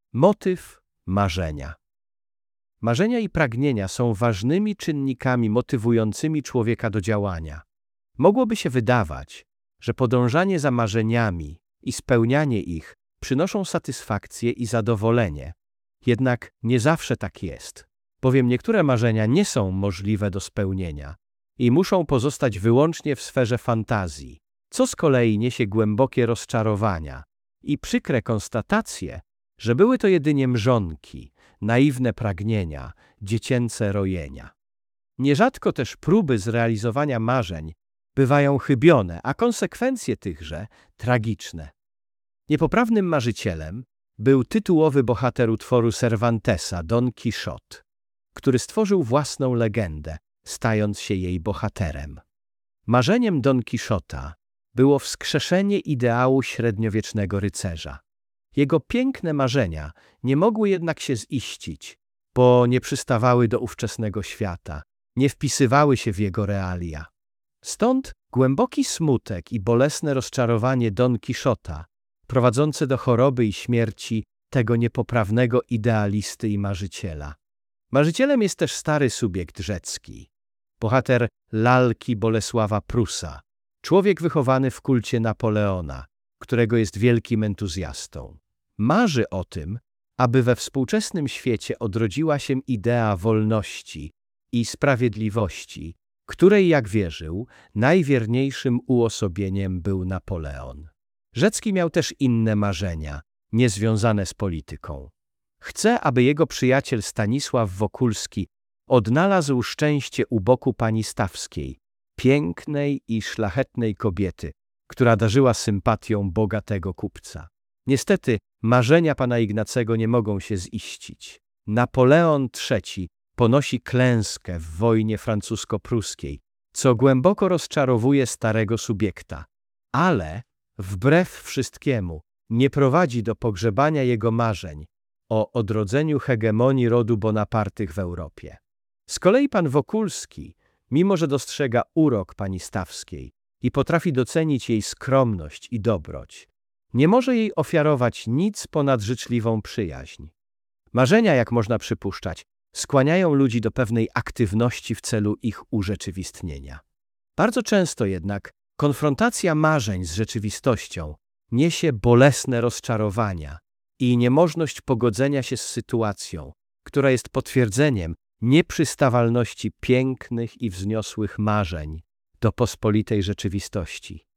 Motyw marzenia. Marzenia i pragnienia są ważnymi czynnikami motywującymi człowieka do działania. Mogłoby się wydawać, że podążanie za marzeniami i spełnianie ich przynoszą satysfakcję i zadowolenie. Jednak nie zawsze tak jest, bowiem niektóre marzenia nie są możliwe do spełnienia i muszą pozostać wyłącznie w sferze fantazji, co z kolei niesie głębokie rozczarowania i przykre konstatacje, że były to jedynie mrzonki, naiwne pragnienia, dziecięce rojenia. Nierzadko też próby zrealizowania marzeń bywają chybione, a konsekwencje tychże tragiczne. Niepoprawnym marzycielem był tytułowy bohater utworu Cervantesa, Don Quichotte, który stworzył własną legendę, stając się jej bohaterem. Marzeniem Don Quixota było wskrzeszenie ideału średniowiecznego rycerza. Jego piękne marzenia nie mogły jednak się ziścić, bo nie przystawały do ówczesnego świata, nie wpisywały się w jego realia. Stąd głęboki smutek i bolesne rozczarowanie Don Quixota, prowadzące do choroby i śmierci tego niepoprawnego idealisty i marzyciela. Marzycielem jest też stary subjekt rzecki, bohater lalki Bolesława Prusa, człowiek wychowany w kulcie Napoleona, którego jest wielkim entuzjastą. Marzy o tym, aby we współczesnym świecie odrodziła się idea wolności i sprawiedliwości, której, jak wierzył, najwierniejszym uosobieniem był Napoleon. Rzecki miał też inne marzenia, niezwiązane z polityką. Chce, aby jego przyjaciel Stanisław Wokulski odnalazł szczęście u boku pani Stawskiej, pięknej i szlachetnej kobiety, która darzyła sympatią bogatego kupca. Niestety marzenia pana Ignacego nie mogą się ziścić. Napoleon III ponosi klęskę w wojnie francusko-pruskiej, co głęboko rozczarowuje starego subiekta, ale wbrew wszystkiemu nie prowadzi do pogrzebania jego marzeń o odrodzeniu hegemonii rodu Bonapartych w Europie. Z kolei pan Wokulski, mimo że dostrzega urok pani Stawskiej i potrafi docenić jej skromność i dobroć, nie może jej ofiarować nic ponad życzliwą przyjaźń. Marzenia, jak można przypuszczać, skłaniają ludzi do pewnej aktywności w celu ich urzeczywistnienia. Bardzo często jednak konfrontacja marzeń z rzeczywistością niesie bolesne rozczarowania i niemożność pogodzenia się z sytuacją, która jest potwierdzeniem nieprzystawalności pięknych i wzniosłych marzeń do pospolitej rzeczywistości.